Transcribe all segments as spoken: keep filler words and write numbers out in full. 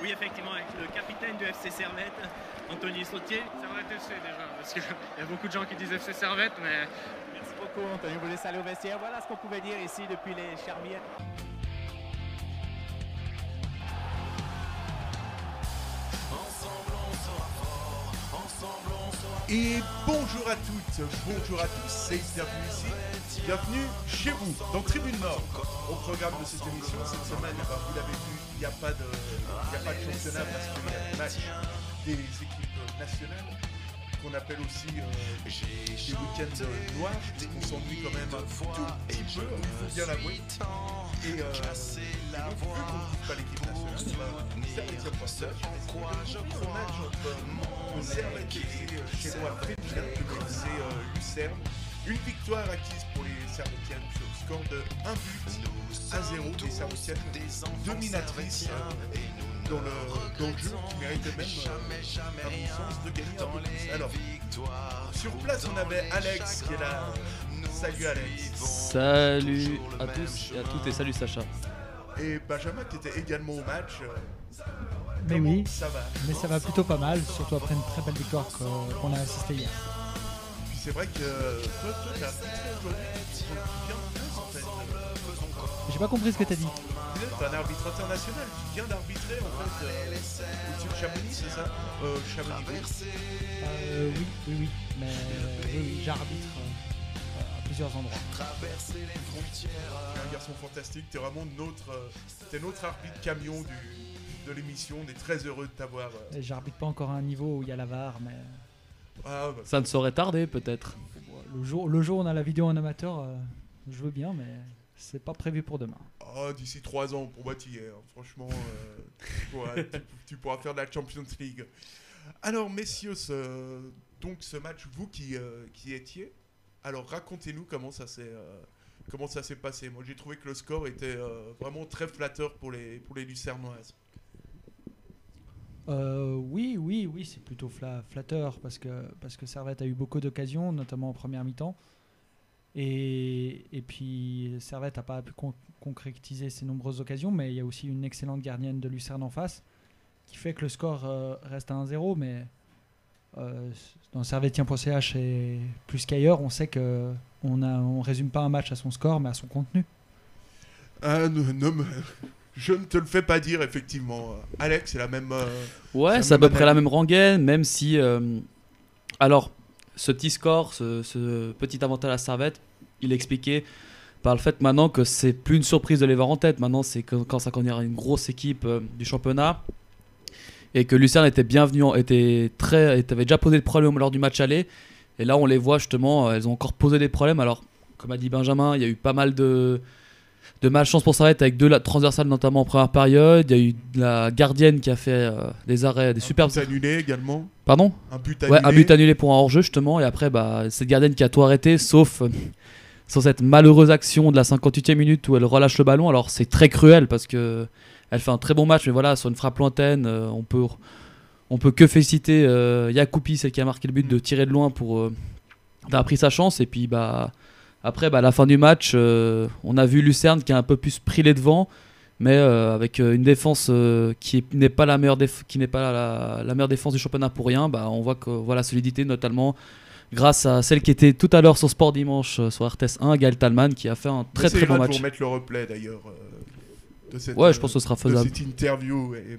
Oui, effectivement, avec le capitaine du F C Servette, Anthony Sautier. Servette F C déjà, parce qu'il y a beaucoup de gens qui disent F C Servette, mais... Merci beaucoup, Anthony. Vous laissez aller au vestiaire. Voilà ce qu'on pouvait dire ici depuis les Charmières. Et bonjour à toutes, bonjour à tous et bienvenue ici, bienvenue chez vous, dans Tribune Nord. Au programme de cette émission, cette semaine, bah, vous l'avez vu, il n'y a pas de, il n'y a pas de championnat parce qu'il y a des matchs des équipes nationales, qu'on appelle aussi euh, des week-ends noirs, on s'ennuie quand même un tout petit peu, il faut bien l'avouer. Et, euh, et donc, vu qu'on ne trouve pas l'équipe nationale, bah, Servette Poisson, le match entre le Servette chez moi féminin, le F C euh, Lucerne. Une victoire acquise pour les Servettiennes sur le score de un but à zéro. Les Servettiennes dominatrices euh, dans, le, dans le jeu qui méritaient même, euh, à mon sens, de gagner un peu plus. Alors, sur place, on avait Alex qui est là. Salut Alex. Salut à tous et à toutes et salut Sacha. Et Benjamin qui était également au match. Mais Comment oui, ça va? mais ça va plutôt pas mal, surtout après une très belle victoire qu'on a assistée hier. Puis c'est vrai que toi, toi t'as arbitré aujourd'hui, tu viens de France en fait. J'ai pas compris ce que t'as dit. T'es un arbitre international, tu viens d'arbitrer en fait euh, au-dessus de Chamonix, c'est ça? Euh, Chamonix, oui. Euh, oui, oui, oui, mais oui, oui, j'arbitre euh, à plusieurs endroits. T'es un garçon fantastique, t'es vraiment notre, euh, t'es notre arbitre camion du... de l'émission, on est très heureux de t'avoir. Et j'arbitre pas encore à un niveau où il y a la V A R, mais Ah, bah, Ça ne saurait tarder peut-être. le jour, le jour où on a la vidéo en amateur, euh, je veux bien, mais c'est pas prévu pour demain. oh, d'ici trois ans, pour moi, tu y es. Hein. Franchement, euh, tu, pourras, tu, tu pourras faire de la Champions League. Alors, messieurs, ce, donc ce match, vous qui, euh, qui étiez, alors racontez-nous comment ça s'est, euh, comment ça s'est passé. Moi, j'ai trouvé que le score était euh, vraiment très flatteur pour les, pour les Lucernoises. Euh, oui, oui, oui, c'est plutôt fla- flatteur parce que, parce que Servette a eu beaucoup d'occasions, notamment en première mi-temps. Et, et puis Servette n'a pas pu con- concrétiser ses nombreuses occasions, mais il y a aussi une excellente gardienne de Lucerne en face qui fait que le score euh, reste à un zéro. Mais euh, dans servettien point c h et plus qu'ailleurs, on sait qu'on ne résume pas un match à son score, mais à son contenu. Ah, non, non, mais je ne te le fais pas dire, effectivement. Alex, c'est la même. Euh, Ouais, la c'est à même peu près la analyse. même rengaine, même si... euh, Alors, ce petit score, ce, ce petit avantage à Servette, il est expliqué par le fait maintenant que c'est plus une surprise de les voir en tête. Maintenant, c'est que, quand ça connaît une grosse équipe euh, du championnat et que Lucerne était bienvenu, en- était très, était- avait déjà posé des problèmes lors du match aller. Et là, on les voit justement, elles ont encore posé des problèmes. Alors, comme a dit Benjamin, il y a eu pas mal de... de malchance pour Servette avec deux la- transversales notamment en première période. Il y a eu la gardienne qui a fait euh, des arrêts, des un superbes. but annulé également. Pardon? Un but annulé. Ouais, un but annulé pour un hors-jeu justement. Et après, bah, cette gardienne qui a tout arrêté sauf, euh, sauf cette malheureuse action de la cinquante-huitième minute où elle relâche le ballon. Alors c'est très cruel parce que elle fait un très bon match, mais voilà, sur une frappe lointaine, euh, on peut on peut que féliciter euh, Yacoupi, celle qui a marqué le but, de tirer de loin pour euh, d'avoir pris sa chance. Et puis bah après, bah, à la fin du match, euh, on a vu Lucerne qui a un peu plus pris les devants, mais euh, avec euh, une défense euh, qui est- n'est pas la meilleure déf- qui n'est pas la, la meilleure défense du championnat pour rien. Bah, on voit que voilà, la solidité, notamment grâce à celle qui était tout à l'heure sur Sport Dimanche euh, sur R T S un, Gaël Talman, qui a fait un très très bon de match. vous remettre le replay d'ailleurs euh, de cette, Ouais, je pense que ce sera de faisable. cette interview. Et,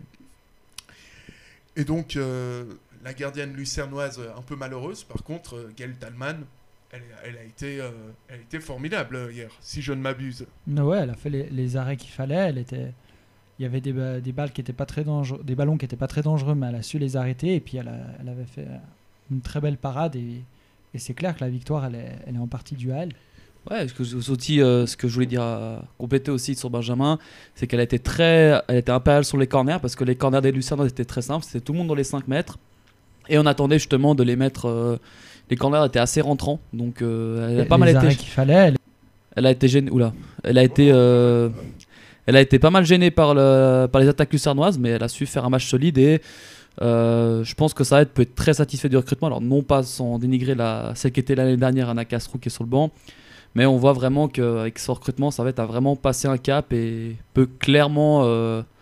et donc, euh, la gardienne lucernoise un peu malheureuse, par contre, euh, Gaël Talman, elle, elle, a été, euh, elle a été formidable euh, hier, si je ne m'abuse. Mais ouais, elle a fait les, les arrêts qu'il fallait. Elle était, il y avait des, ba- des balles qui étaient pas très dangereux, des ballons qui étaient pas très dangereux, mais elle a su les arrêter. Et puis elle, a- elle avait fait une très belle parade. Et, et c'est clair que la victoire, elle est, elle est en partie due à elle. Ouais, ce que, ce aussi, euh, ce que je voulais dire, euh, compléter aussi sur Benjamin, c'est qu'elle a été très, elle était impériale sur les corners parce que les corners des Lucernois étaient très simples, c'était tout le monde dans les cinq mètres et on attendait justement de les mettre. Euh, les corners étaient assez rentrants, donc euh, elle a Et pas mal les été. arrêts qu'il fallait. Elle, Elle a été gênée. Oula, elle a été, euh, elle a été pas mal gênée par le, par les attaques lucernoises, mais elle a su faire un match solide et euh, je pense que Servette peut être très satisfait du recrutement. Alors non pas sans dénigrer la, celle qui était l'année dernière, Anna Castrou qui est sur le banc. Mais on voit vraiment qu'avec ce recrutement, Servette a vraiment passé un cap et peut clairement euh,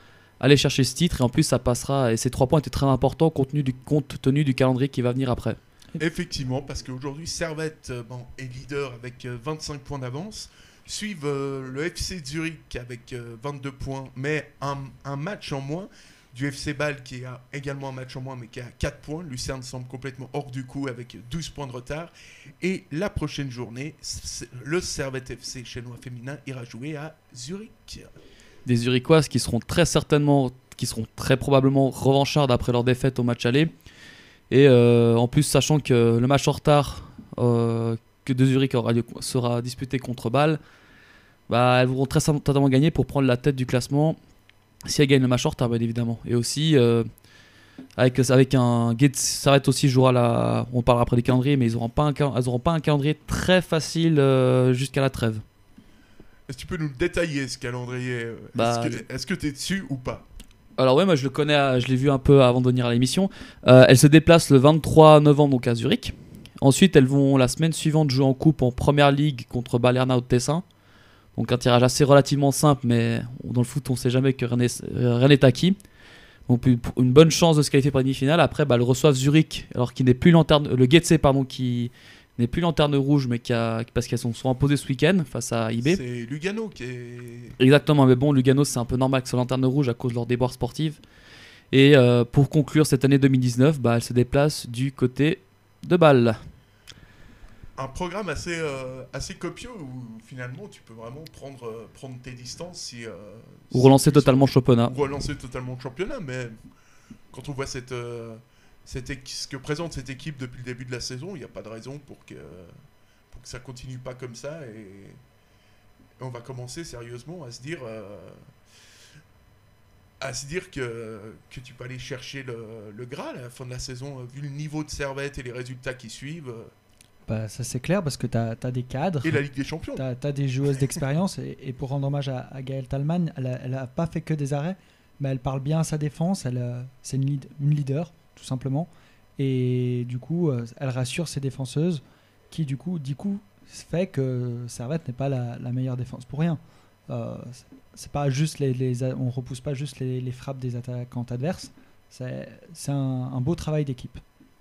aller chercher ce titre. Et en plus, ça passera. Et ces trois points étaient très importants compte tenu du, compte tenu du calendrier qui va venir après. Effectivement, parce qu'aujourd'hui, Servette euh, bon, est leader avec euh, vingt-cinq points d'avance. Suivent euh, le F C Zurich avec euh, vingt-deux points, mais un, un match en moins. Du F C Bâle qui a également un match en moins, mais qui a quatre points. Lucerne semble complètement hors du coup avec douze points de retard. Et la prochaine journée, le Servette F C chinois féminin ira jouer à Zurich. Des Zurichoises qui seront très certainement, qui seront très probablement revanchardes après leur défaite au match aller. Et euh, en plus, sachant que le match en retard euh, que de Zurich aura lieu, sera disputé contre Bâle, bah, elles vont très certainement gagner pour prendre la tête du classement si elles gagnent le match en retard, bien évidemment. Et aussi, euh, avec, avec un Guet Servette aussi jouera la. On parlera après des calendriers, mais ils n'auront pas, pas un calendrier très facile euh, jusqu'à la trêve. Est-ce que tu peux nous détailler ce calendrier? bah, Est-ce que tu es dessus ou pas? Alors ouais, moi je le connais, je l'ai vu un peu avant de venir à l'émission. Euh, elles se déplacent le vingt-trois novembre donc à Zurich. Ensuite, elles vont la semaine suivante jouer en coupe en première ligue contre Ballerna de Tessin. Donc un tirage assez relativement simple, mais dans le foot on ne sait jamais que rien n'est acquis. Donc une bonne chance de se qualifier pour la demi-finale. Après, bah, elles reçoivent Zurich, alors qu'il n'est plus lanterne, le Getse pardon, qui n'est plus lanterne rouge, mais qui a, parce qu'elles sont, sont imposées ce week-end face à I B. C'est Lugano qui est. Exactement, mais bon, Lugano c'est un peu normal que ce soit lanterne rouge à cause de leur déboire sportive. Et euh, pour conclure cette année deux mille dix-neuf, bah, elle se déplace du côté de Bâle. Un programme assez, euh, assez copieux où finalement tu peux vraiment prendre, euh, prendre tes distances si, euh, ou relancer si, totalement le championnat. Ou relancer totalement le championnat, mais quand on voit cette, euh, cette ce que présente cette équipe depuis le début de la saison, il n'y a pas de raison pour que, pour que ça continue pas comme ça. Et, et on va commencer sérieusement à se dire, euh, à se dire que, que tu peux aller chercher le, le Graal à la fin de la saison, vu le niveau de Servette et les résultats qui suivent. Bah, ça c'est clair parce que tu as des cadres. Et la Ligue des Champions. Tu as des joueuses d'expérience. et, et pour rendre hommage à, à Gaëlle Thalmann, elle n'a pas fait que des arrêts, mais elle parle bien à sa défense. C'est une, lead, une leader, tout simplement. Et du coup, elle rassure ses défenseuses qui, du coup, du coup fait que Servette n'est pas la, la meilleure défense pour rien. Euh, c'est pas juste les, les, on ne repousse pas juste les, les frappes des attaquants adverses. C'est un, un beau travail d'équipe.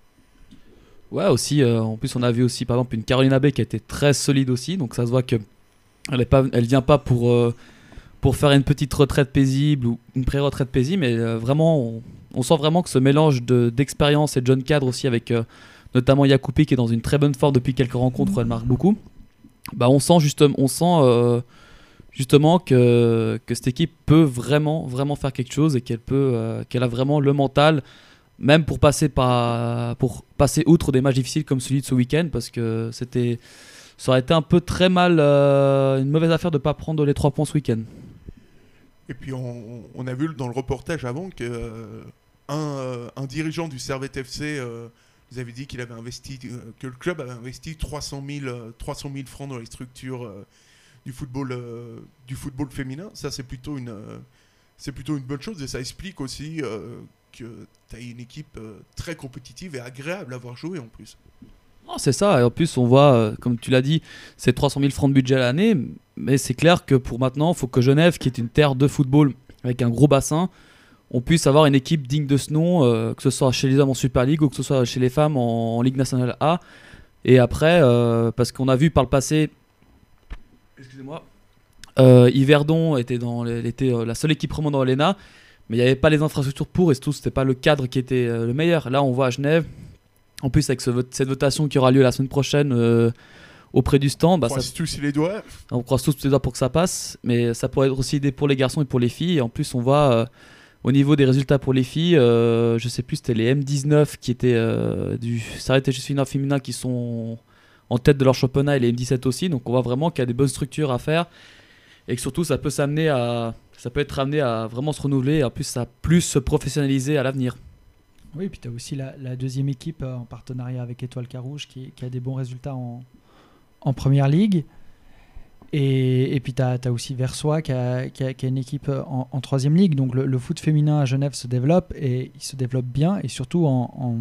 Ouais, aussi, euh, en plus on a vu aussi par exemple une Caroline Abbé qui a été très solide aussi, donc ça se voit qu'elle ne elle vient pas pour, euh, pour faire une petite retraite paisible ou une pré-retraite paisible, mais euh, vraiment, on, on sent vraiment que ce mélange d'expérience de, et de jeune cadre aussi avec euh, notamment Yacoupi qui est dans une très bonne forme depuis quelques rencontres où elle marque beaucoup, bah, on sent, justement, on sent euh, justement que, que cette équipe peut vraiment, vraiment faire quelque chose et qu'elle peut, euh, qu'elle a vraiment le mental, même pour passer, par, pour passer outre des matchs difficiles comme celui de ce week-end, parce que c'était, ça aurait été un peu très mal, euh, une mauvaise affaire de ne pas prendre les trois points ce week-end. Et puis on, on a vu dans le reportage avant que euh, un, euh, un dirigeant du Servette F C euh, vous avait dit qu'il avait investi, euh, que le club avait investi trois cent mille francs dans les structures euh, du football, euh, du football féminin. Ça c'est plutôt une, euh, c'est plutôt une bonne chose et ça explique aussi euh, que tu as une équipe euh, très compétitive et agréable à voir jouer en plus. Oh, c'est ça, et en plus on voit, euh, comme tu l'as dit, c'est trois cent mille francs de budget à l'année, mais c'est clair que pour maintenant, il faut que Genève, qui est une terre de football avec un gros bassin, on puisse avoir une équipe digne de ce nom, euh, que ce soit chez les hommes en Super League ou que ce soit chez les femmes en, en Ligue nationale A. Et après, euh, parce qu'on a vu par le passé, excusez-moi, euh, Yverdon était, dans les, était euh, la seule équipe remontant dans l'E N A, mais il n'y avait pas les infrastructures pour, et surtout, c'était pas le cadre qui était euh, le meilleur. Là, on voit à Genève, en plus avec ce vote, cette votation qui aura lieu la semaine prochaine euh, auprès du stand, bah, on croise ça, tous les doigts. On croise tous les doigts pour que ça passe, mais ça pourrait être aussi aidé pour les garçons et pour les filles. Et en plus, on voit euh, au niveau des résultats pour les filles, euh, je sais plus, c'était les M dix-neuf qui étaient euh, du Servette et Justina féminin qui sont en tête de leur championnat et les M dix-sept aussi. Donc on voit vraiment qu'il y a des bonnes structures à faire et que surtout ça peut s'amener à, ça peut être amené à vraiment se renouveler et en plus ça plus se professionnaliser à l'avenir. Oui, et puis tu as aussi la, la deuxième équipe euh, en partenariat avec Étoile Carouge qui, qui a des bons résultats en, en première ligue. Et, et puis tu as, as aussi Versoix qui a, qui, a, qui a une équipe en, en troisième ligue. Donc le, le foot féminin à Genève se développe et il se développe bien. Et surtout en, en,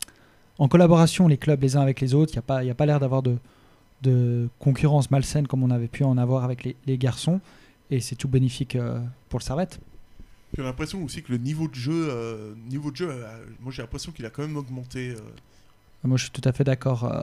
en collaboration, les clubs les uns avec les autres. Il n'y a pas, y a pas l'air d'avoir de, de concurrence malsaine comme on avait pu en avoir avec les, les garçons. Et c'est tout bénéfique euh, pour le Servette. J'ai l'impression aussi que le niveau de jeu, euh, niveau de jeu, euh, moi j'ai l'impression qu'il a quand même augmenté. Euh. Moi, je suis tout à fait d'accord. Euh,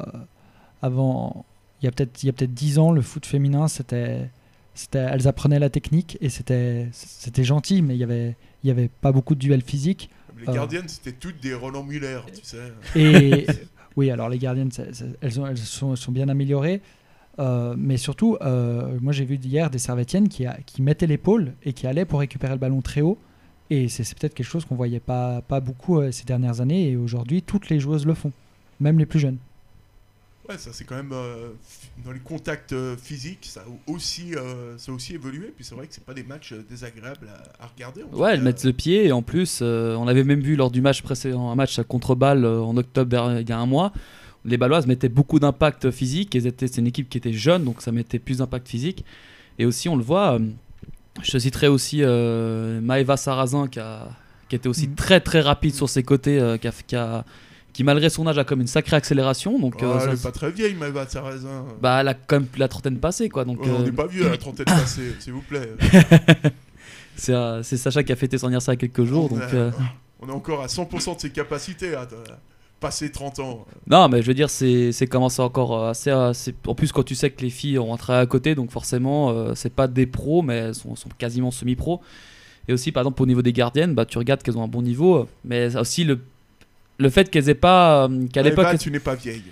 avant, il y a peut-être il y a peut-être dix ans, le foot féminin, c'était, c'était, elles apprenaient la technique et c'était, c'était gentil, mais il y avait, il y avait pas beaucoup de duels physiques. Les gardiennes, euh, c'était toutes des Roland Muller, tu sais. Et oui, alors les gardiennes, c'est, c'est, elles, ont, elles sont, sont bien améliorées. Euh, mais surtout, euh, moi j'ai vu hier des Servetiennes qui, a, qui mettaient l'épaule et qui allaient pour récupérer le ballon très haut. Et c'est, c'est peut-être quelque chose qu'on voyait pas, pas beaucoup euh, ces dernières années. Et aujourd'hui, toutes les joueuses le font, même les plus jeunes. Ouais, ça c'est quand même euh, dans les contacts euh, physiques, ça a aussi, euh, ça a aussi évolué. Puis c'est vrai que c'est pas des matchs euh, désagréables à, à regarder. En ouais, elles mettent le pied et en plus, euh, on avait même vu lors du match précédent, un match à contre-balle euh, en octobre il y a un mois. Les Balloises mettaient beaucoup d'impact physique. Elles étaient, c'est une équipe qui était jeune, donc ça mettait plus d'impact physique. Et aussi, on le voit, euh, je citerai aussi euh, Maëva Sarrazin qui, a, qui était aussi mmh. très très rapide sur ses côtés, euh, qui, a, qui, a, qui malgré son âge a comme une sacrée accélération. Donc, oh, euh, elle ça, n'est pas très vieille, Maëva Sarrazin. Bah, elle a quand même la trentaine passée, quoi. Donc, oh, on n'est euh... pas vieux à la trentaine passée, s'il vous plaît. c'est, euh, c'est Sacha qui a fêté son anniversaire il y a quelques jours. On, donc, a, euh... on est encore à cent pour cent de ses capacités. Hein, passé trente ans. Non, mais je veux dire, c'est, c'est commencé encore assez, assez. En plus, quand tu sais que les filles ont un travail à côté, donc forcément, euh, c'est pas des pros, mais elles sont, sont quasiment semi-pros. Et aussi, par exemple, au niveau des gardiennes, bah, tu regardes qu'elles ont un bon niveau, mais aussi le, le fait qu'elles aient pas. Euh, qu'à ouais, l'époque. bah, tu n'es pas vieille.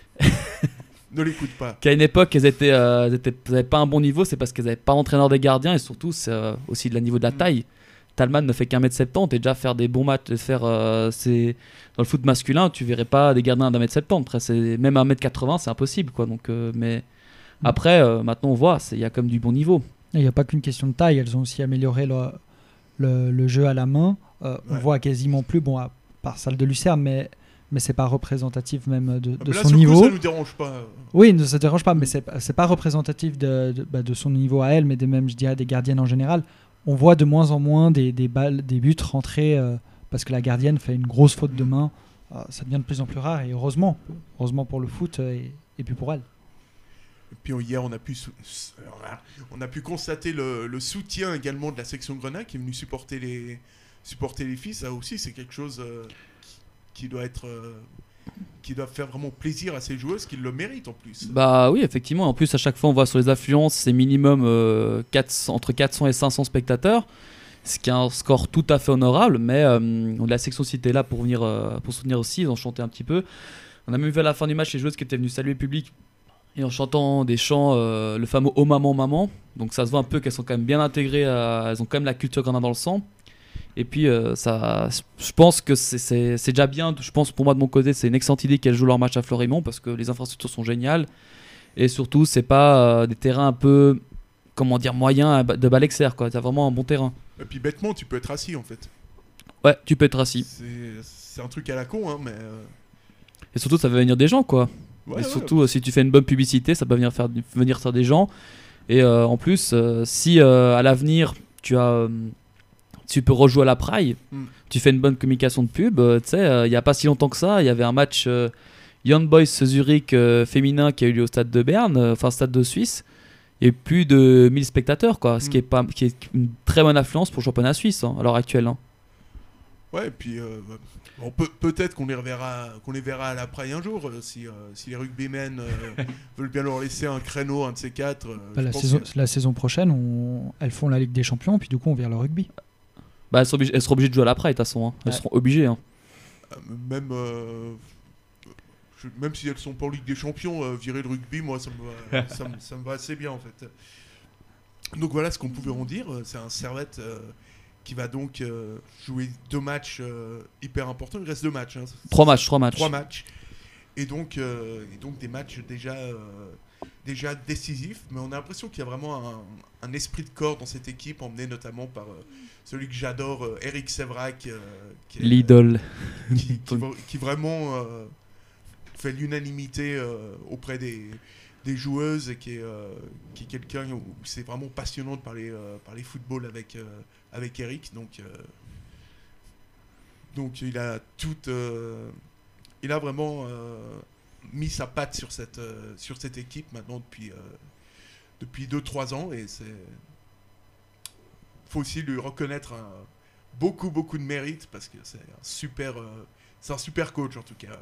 Ne l'écoute pas. Qu'à une époque, elles étaient, euh, elles étaient, elles avaient pas un bon niveau, c'est parce qu'elles n'avaient pas d'entraîneur des gardiens, et surtout, c'est euh, aussi de la niveau de la mmh. taille. Talman ne fait qu'un mètre soixante-dix et déjà faire des bons matchs, faire, euh, c'est... dans le foot masculin, tu verrais pas des gardiens d'un mètre soixante-dix. C'est... Même un mètre quatre-vingts, c'est impossible. Quoi. Donc, euh, mais mmh. après, euh, maintenant on voit, il y a comme du bon niveau. Il n'y a pas qu'une question de taille, elles ont aussi amélioré le, le, le jeu à la main. Euh, ouais. On voit quasiment plus, bon, à part celle de Lucerne, mais, mais c'est pas représentatif même de, de là, son sur niveau. Coup, ça nous dérange pas. Oui, ça ne dérange pas, mais c'est, c'est pas représentatif de, de, bah, de son niveau à elle, mais de même, je dirais, des gardiennes en général. On voit de moins en moins des, des, balles, des buts rentrer euh, parce que la gardienne fait une grosse faute de main. Euh, ça devient de plus en plus rare et heureusement, heureusement pour le foot et, et puis pour elle. Et puis hier, on a pu, on a pu constater le, le soutien également de la section Grenat qui est venue supporter les, supporter les filles. Ça aussi, c'est quelque chose euh, qui, qui doit être... Euh, qui doivent faire vraiment plaisir à ces joueuses qui le méritent en plus. Bah oui, effectivement. En plus, à chaque fois, on voit sur les affluences, c'est minimum euh, quatre cents, entre quatre cents et cinq cents spectateurs, ce qui est un score tout à fait honorable. Mais euh, la section Cité est là pour, venir, euh, pour soutenir aussi. Ils ont chanté un petit peu. On a même vu à la fin du match les joueuses qui étaient venues saluer le public et en chantant des chants, euh, le fameux Oh maman, maman. Donc ça se voit un peu qu'elles sont quand même bien intégrées. À, elles ont quand même la culture Grenat dans le sang. Et puis, euh, ça, je pense que c'est, c'est, c'est déjà bien. Je pense pour moi, de mon côté, c'est une excellente idée qu'elles jouent leur match à Fleurimont parce que les infrastructures sont géniales. Et surtout, c'est pas euh, des terrains un peu, comment dire, moyens de Balexer, quoi. T'as vraiment un bon terrain. Et puis, bêtement, tu peux être assis en fait. Ouais, tu peux être assis. C'est, c'est un truc à la con, hein, mais. Euh... Et surtout, ça va venir des gens, quoi. Ouais, et ouais, surtout, ouais. si tu fais une bonne publicité, ça peut venir faire venir ça des gens. Et euh, en plus, euh, si euh, à l'avenir, tu as. Euh, tu peux rejouer à la Praille, mm. tu fais une bonne communication de pub. Euh, tu sais, il euh, n'y a pas si longtemps que ça, il y avait un match euh, Young Boys Zurich euh, féminin qui a eu lieu au stade de Berne, enfin euh, stade de Suisse. Il y a eu plus de mille spectateurs, quoi, mm. ce qui est, pas, qui est une très bonne affluence pour le championnat suisse hein, à l'heure actuelle. Hein. Ouais, et puis euh, bon, peut, peut-être qu'on les, reverra, qu'on les verra à la Praille un jour, euh, si, euh, si les rugbymen euh, veulent bien leur laisser un créneau, un de ces quatre. Euh, bah, la, saison, que... la saison prochaine, on... elles font la Ligue des Champions, puis du coup on vient le rugby. Bah, elles, seront obligées, elles seront obligées de jouer à la Praille, de toute façon. Hein. Elles ouais. seront obligées. Hein. Euh, même, euh, je, même si elles sont pas en Ligue des Champions, euh, virer le rugby, moi, ça me, va, ça, me, ça me va assez bien, en fait. Donc voilà ce qu'on pouvait en dire. C'est un Servette euh, qui va donc euh, jouer deux matchs euh, hyper importants. Il reste deux matchs. Hein. Trois matchs, trois matchs. Trois matchs. Et donc, euh, et donc des matchs déjà... Euh, déjà décisif, mais on a l'impression qu'il y a vraiment un, un esprit de corps dans cette équipe, emmené notamment par euh, celui que j'adore, euh, Eric Sévrac, euh, qui est, l'idole, euh, qui, qui, qui vraiment euh, fait l'unanimité euh, auprès des, des joueuses et qui est, euh, qui est quelqu'un où c'est vraiment passionnant de parler, euh, parler football avec, euh, avec Eric. Donc, euh, donc il a tout, euh, il a vraiment euh, mis sa patte sur cette, euh, sur cette équipe maintenant depuis, euh, depuis deux trois ans et c'est faut aussi lui reconnaître un, beaucoup, beaucoup de mérite parce que c'est un super, euh, c'est un super coach en tout cas.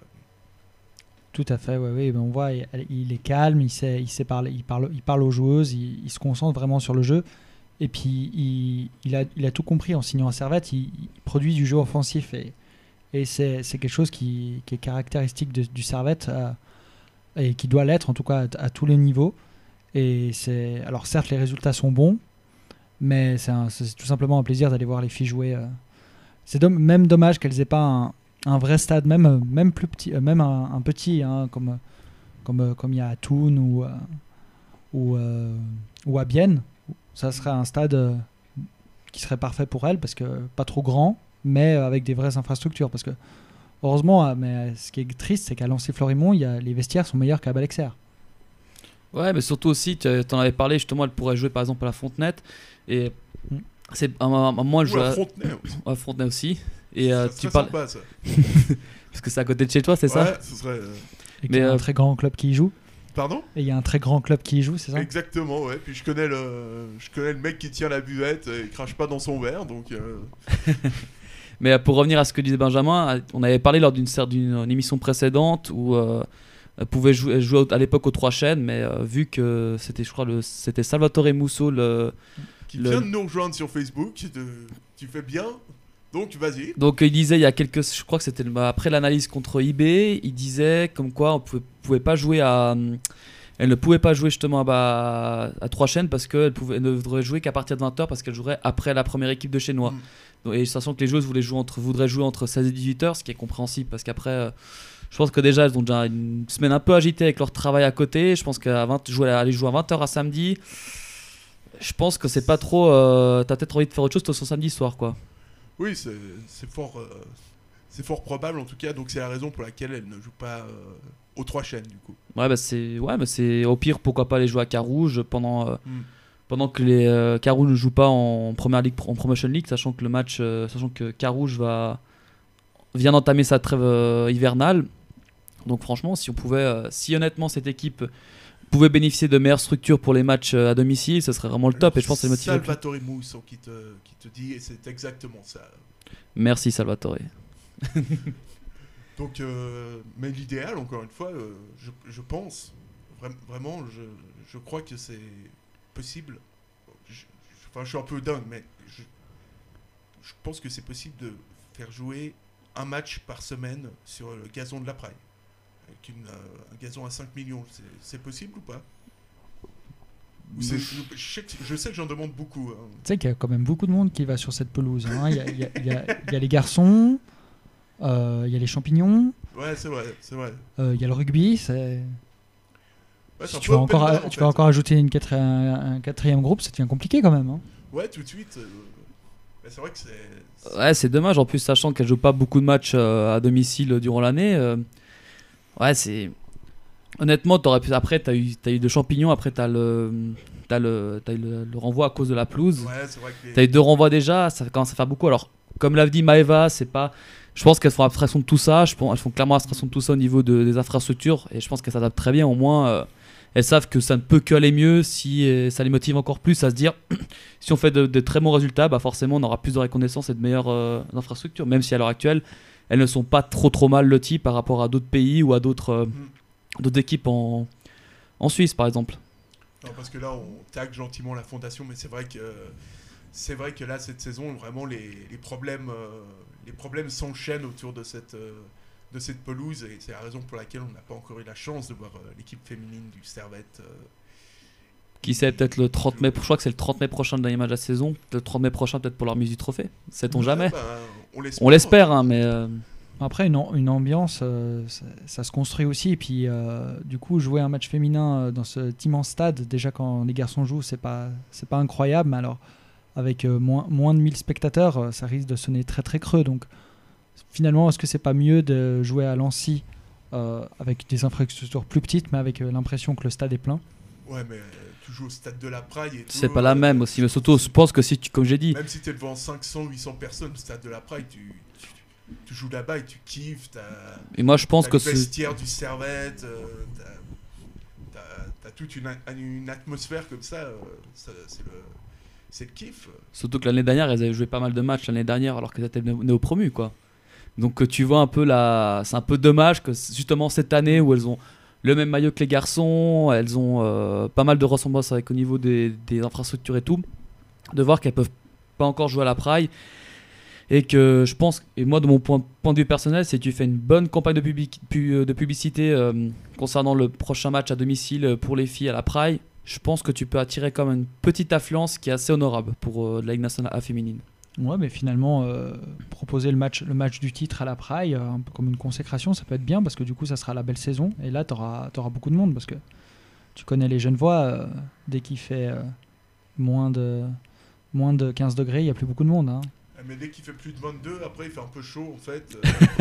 Tout à fait, ouais, ouais, ben on voit, il, il est calme, il sait, il sait parler, il parle, il parle aux joueuses, il, il se concentre vraiment sur le jeu. Et puis, il, il, a, il a tout compris en signant à Servette, il, il produit du jeu offensif. Et, et c'est, c'est quelque chose qui, qui est caractéristique de, du Servette euh, et qui doit l'être, en tout cas, à, à tous les niveaux. Et c'est, alors, certes, les résultats sont bons, mais c'est, un, c'est tout simplement un plaisir d'aller voir les filles jouer. Euh. C'est dom- même dommage qu'elles n'aient pas un, un vrai stade, même, même plus petit, euh, même un, un petit, hein, comme, comme, comme il y a à Thun ou, euh, ou, euh, ou à Bienne. Ça serait un stade euh, qui serait parfait pour elle, parce que pas trop grand, mais euh, avec des vraies infrastructures. Parce que, heureusement, euh, mais ce qui est triste, c'est qu'à Lancy-Florimont, il y a, les vestiaires sont meilleurs qu'à Balexer. Ouais, mais surtout aussi, tu en avais parlé, justement, elle pourrait jouer par exemple à la Fontenette. Et Mm. c'est un moment, je Ou joue à à, Frontenay aussi. à Fontenay aussi. Et euh, Ça tu serait parles. sympa, ça. Parce que c'est à côté de chez toi, c'est Ouais, ça? ce serait. euh, Et qu'il Mais, y a euh, un très grand club qui y joue. Pardon? Et il y a un très grand club qui y joue, c'est ça? Exactement, ouais. Puis je connais le, je connais le mec qui tient la buvette et il crache pas dans son verre, donc. euh, Mais euh, pour revenir à ce que disait Benjamin, euh, on avait parlé lors d'une, cer- d'une euh, émission précédente où euh, elle pouvait jouer, elle jouait au- à l'époque aux trois chaînes, mais euh, vu que c'était, je crois, le, c'était Salvatore Musso, le, qui Le- vient de nous rejoindre sur Facebook. De... Tu fais bien, donc vas-y. donc il disait il y a quelques, je crois que c'était le- après l'analyse contre I B, il disait comme quoi on pouvait, pouvait pas jouer à, hum, elle ne pouvait pas jouer justement à, bah, à trois chaînes parce qu'elle pouvait, elle ne devrait jouer qu'à partir de vingt heures parce qu'elle jouerait après la première équipe de chez Noix. Mm. Donc, et sachant que les joueuses voulaient jouer entre, voudraient jouer entre seize et dix-huit heures, ce qui est compréhensible parce qu'après, euh, je pense que déjà elles ont déjà une semaine un peu agitée avec leur travail à côté. Je pense qu'à vingt, jouer, aller jouer à vingt heures à samedi, je pense que c'est pas trop. Euh, t'as peut-être envie de faire autre chose toi, son samedi soir, quoi. Oui, c'est, c'est fort, euh, c'est fort probable en tout cas. Donc c'est la raison pour laquelle elle ne joue pas euh, aux trois chaînes du coup. Ouais, bah c'est, ouais, bah c'est au pire pourquoi pas aller jouer à Carouge pendant. Euh, Mm. Pendant que les euh, Carouge ne jouent pas en première ligue, en promotion league, sachant que le match, euh, sachant que Carouge va vient d'entamer sa trêve euh, hivernale. Donc franchement, si on pouvait, euh, si honnêtement cette équipe pouvait bénéficier de meilleures structures pour les matchs euh, à domicile, ce serait vraiment le top. Et je pense que c'est le motif. Salvatore Musso qui te, qui te dit, et c'est exactement ça. Merci Salvatore. Donc, euh, mais l'idéal, encore une fois, euh, je, je pense, vra- vraiment, je, je crois que c'est possible. Je, je- enfin, je suis un peu dingue, mais je, je pense que c'est possible de faire jouer un match par semaine sur le gazon de la Praille. Avec une, euh, un gazon à cinq millions. C'est, c'est possible ou pas? Ou c'est- je, je sais que, je sais que j'en demande beaucoup. hein. Tu sais qu'il y a quand même beaucoup de monde qui va sur cette pelouse. hein. Il y, a- il y a- il y a- il y a les garçons, euh, il y a les champignons, Ouais, c'est vrai, c'est vrai. euh, il y a le rugby. C'est... Ouais, c'est Si un tu peu vas open encore, bar, a- en tu fait. vas encore ajouter une quatrième, un quatrième groupe, ça devient compliqué quand même. hein. Ouais, tout de suite. euh, bah, c'est vrai que c'est... c'est- Ouais, c'est dommage en plus, sachant qu'elle joue pas beaucoup de matchs euh, à domicile durant l'année. euh, Ouais, c'est. Honnêtement, t'aurais pu. Après, t'as eu, t'as eu de champignons, après, t'as le. T'as le, t'as eu le, le renvoi à cause de la pelouse. Ouais, c'est vrai que les- T'as eu deux renvois déjà, ça commence à faire beaucoup. Alors, comme l'a dit Maeva, c'est pas. Je pense qu'elles font abstraction de tout ça. Je pense, elles font clairement abstraction de tout ça au niveau de- des infrastructures. Et je pense qu'elles s'adaptent très bien. Au moins, euh, elles savent que ça ne peut que aller mieux si euh, ça les motive encore plus à se dire si on fait de, de très bons résultats, bah forcément, on aura plus de reconnaissance et de meilleures euh, infrastructures. Même si à l'heure actuelle, elles ne sont pas trop trop mal loties par rapport à d'autres pays ou à d'autres, euh, Mm. d'autres équipes en, en Suisse, par exemple. Non, parce que là, on tag gentiment la fondation, mais c'est vrai que c'est vrai que là, cette saison, vraiment, les, les problèmes, euh, les problèmes s'enchaînent autour de cette, euh, de cette pelouse, et c'est la raison pour laquelle on n'a pas encore eu la chance de voir euh, l'équipe féminine du Servette. euh, Qui sait, peut-être le trente mai, je crois que c'est le trente mai prochain le dernier match de la saison. Le trente mai prochain, peut-être pour leur mise du trophée. Sait-on ouais, jamais. bah, on l'espère. On l'espère, hein, mais. euh, Après, une, am- une ambiance, euh, ça, ça se construit aussi. Et puis, euh, du coup, jouer un match féminin euh, dans cet immense stade, déjà quand les garçons jouent, c'est pas, c'est pas incroyable. Mais alors, avec euh, moins, moins de mille spectateurs, euh, ça risque de sonner très très creux. Donc, finalement, est-ce que c'est pas mieux de jouer à Lancy euh, avec des infrastructures plus petites, mais avec euh, l'impression que le stade est plein? Ouais, mais euh, tu joues au stade de la Praille et tout. C'est pas la même aussi. Mais surtout, je pense que si tu, comme j'ai dit, Même si tu es devant cinq cents, huit cents personnes, le stade de la Praille, tu, tu, tu joues là-bas et tu kiffes. T'as, et moi je pense t'as que le c'est. vestiaire du Servette, euh, t'as, t'as- t'as toute une, a- une atmosphère comme ça. euh, ça, c'est, le, c'est le kiff. Surtout que l'année dernière, elles avaient joué pas mal de matchs l'année dernière alors qu'elles étaient néo-promues, quoi. Donc tu vois un peu la... c'est un peu dommage que justement cette année où elles ont le même maillot que les garçons, elles ont euh, pas mal de ressemblances avec au niveau des, des infrastructures et tout, de voir qu'elles peuvent pas encore jouer à la Praille. Et que je pense, et moi de mon point, point de vue personnel, c'est que tu fais une bonne campagne de, public, de publicité euh, concernant le prochain match à domicile pour les filles à la Praille. Je pense que tu peux attirer comme une petite affluence qui est assez honorable pour euh, la Ligue nationale A féminine. Ouais, mais finalement, euh, proposer le match, le match du titre à la Praille, euh, un peu comme une consécration, ça peut être bien parce que du coup, ça sera la belle saison. Et là, tu auras beaucoup de monde parce que tu connais les Genevois, euh, dès qu'il fait euh, moins, de, moins de quinze degrés, il n'y a plus beaucoup de monde. Hein. Mais dès qu'il fait plus de vingt-deux, après il fait un peu chaud en fait.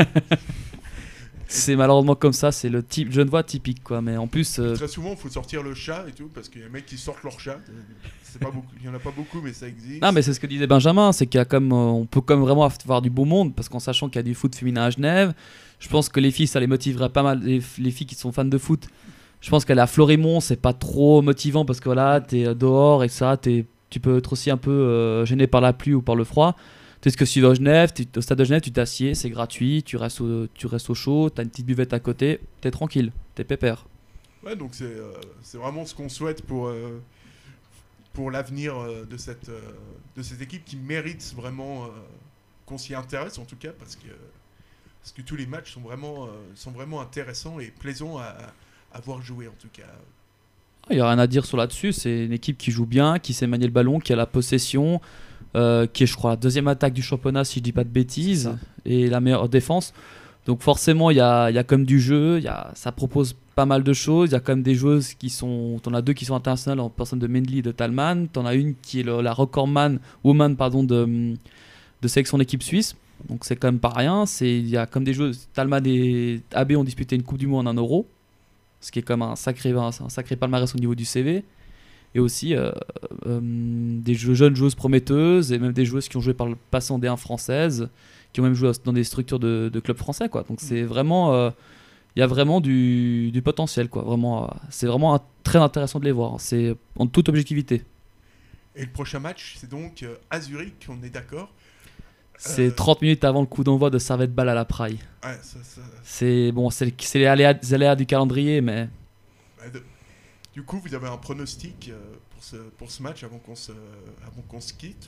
C'est malheureusement comme ça, c'est le type Genevois typique, quoi. Mais en plus, euh... très souvent, il faut sortir le chat et tout parce qu'il y a des mecs qui sortent leur chat. C'est pas beaucoup, il y en a pas beaucoup, mais ça existe. Non, mais c'est ce que disait Benjamin, c'est qu'il y a comme, euh, on peut comme vraiment avoir du beau monde parce qu'en sachant qu'il y a du foot féminin à Genève, je pense que les filles, ça les motiverait pas mal. Les, les filles qui sont fans de foot, je pense qu'aller à Florimont, c'est pas trop motivant parce que voilà, t'es dehors et ça, t'es, tu peux être aussi un peu euh, gêné par la pluie ou par le froid. Tu sais que si tu vas à Genève, au stade de Genève, tu t'assieds, c'est gratuit, tu restes au, tu restes au chaud, t'as une petite buvette à côté, t'es tranquille, t'es pépère. Ouais, donc c'est euh, c'est vraiment ce qu'on souhaite pour, euh, pour l'avenir euh, de, cette, euh, de cette équipe qui mérite vraiment euh, qu'on s'y intéresse en tout cas parce que, parce que tous les matchs sont vraiment, euh, sont vraiment intéressants et plaisants à, à voir jouer en tout cas. Il n'y a rien à dire sur là-dessus, c'est une équipe qui joue bien, qui sait manier le ballon, qui a la possession. Euh, qui est je crois la deuxième attaque du championnat si je dis pas de bêtises et la meilleure défense, donc forcément il y a, y a comme du jeu, y a, ça propose pas mal de choses, il y a quand même des joueuses qui sont, t'en as deux qui sont internationales en personne de Mendley et de Talman, t'en as une qui est le, la recordman woman pardon de, de sélection d'équipe suisse, donc c'est quand même pas rien, il y a comme des joueuses, Talman et A B ont disputé une coupe du monde en un euro, ce qui est comme un sacré, un, un sacré palmarès au niveau du C V. Et aussi euh, euh, des jeunes joueuses prometteuses et même des joueuses qui ont joué par le passé en D un française, qui ont même joué dans des structures de, de clubs français, quoi. Donc c'est vraiment, il euh, y a vraiment du, du potentiel, quoi. Vraiment, euh, c'est vraiment un, très intéressant de les voir. C'est en toute objectivité. Et le prochain match, c'est donc euh, à Zurich, on est d'accord. C'est euh... trente minutes avant le coup d'envoi de Servette Bâle à la Praille. Ouais, ça, ça... C'est bon, c'est les aléas, les aléas du calendrier, mais. Ouais, de... Du coup, vous avez un pronostic euh, pour, ce, pour ce match avant qu'on se, avant qu'on se quitte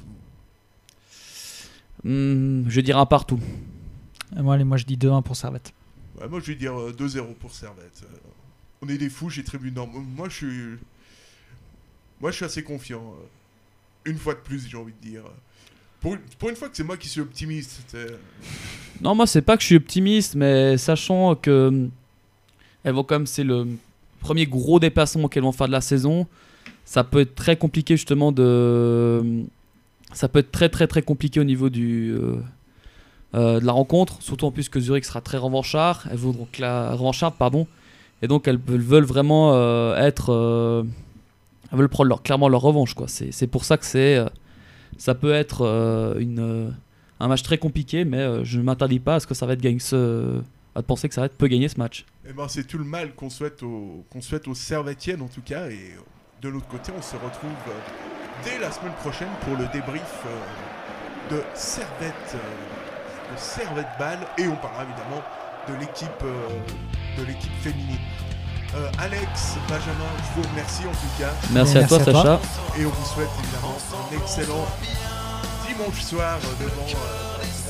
ou... mmh, Je dirais un partout. Et moi, allez, moi, je dis deux un pour Servette. Ouais, moi, je vais dire euh, deux zéro pour Servette. Euh, on est des fous, j'ai tribune. Non, moi, je suis... Moi, je suis assez confiant. Euh, une fois de plus, j'ai envie de dire. Pour, pour une fois que c'est moi qui suis optimiste. C'est... Non, moi, c'est pas que je suis optimiste, mais sachant que... Elles vont comme c'est le... premier gros déplacement qu'elles vont faire de la saison, ça peut être très compliqué justement de ça peut être très très très compliqué au niveau du euh, euh, de la rencontre, surtout en plus que Zurich sera très revanchard, elles vont donc la revancharde pardon, et donc elles veulent vraiment euh, être euh, elles veulent prendre leur, clairement leur revanche, quoi. C'est c'est pour ça que c'est euh, ça peut être euh, une euh, un match très compliqué, mais euh, je ne m'interdis pas à ce que ça va être gagne ce à penser que Servette peut gagner ce match. Eh ben, c'est tout le mal qu'on souhaite aux, qu'on souhaite aux Servettiennes en tout cas. Et de l'autre côté, on se retrouve euh, dès la semaine prochaine pour le débrief euh, de Servette, euh, de Servette Bâle. Et on parlera évidemment de l'équipe, euh, de l'équipe féminine. Euh, Alex, Benjamin, je vous remercie en tout cas. Merci, Merci à toi, à toi. Sacha. Et on vous souhaite évidemment un excellent dimanche soir devant euh,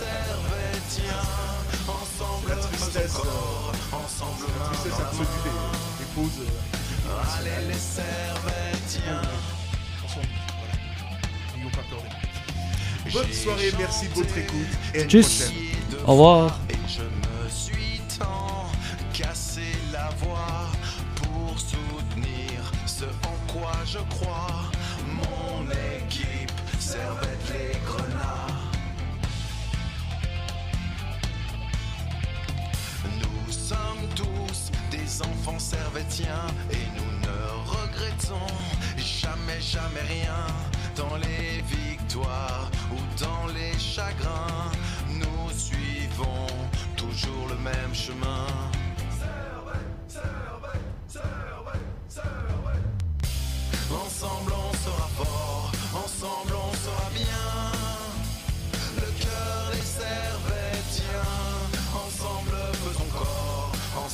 la tristesse, euh, la tristesse absolue des, des pauses. Euh, Allez les Servettiens. N'ayons pas peur des matchs. Bonne soirée, merci de votre écoute et à une Tchuss. prochaine. Au revoir. Et je me suis tant cassé la voix pour soutenir ce en quoi je crois. Mon équipe Servette les Grenats. Nous sommes tous des enfants servettiens et nous ne regrettons jamais, jamais rien. Dans les victoires ou dans les chagrins, nous suivons toujours le même chemin.